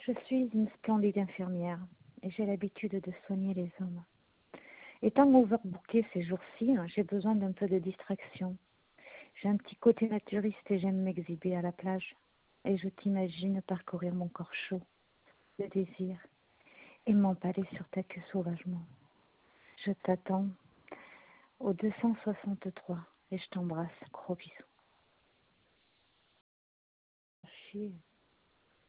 Je suis une splendide infirmière et j'ai l'habitude de soigner les hommes. Étant overbookée ces jours-ci, j'ai besoin d'un peu de distraction. J'ai un petit côté naturiste et j'aime m'exhiber à la plage. Et je t'imagine parcourir mon corps chaud, de désir, et m'empaler sur ta queue sauvagement. Je t'attends au 263 et je t'embrasse. Gros bisous. Chier.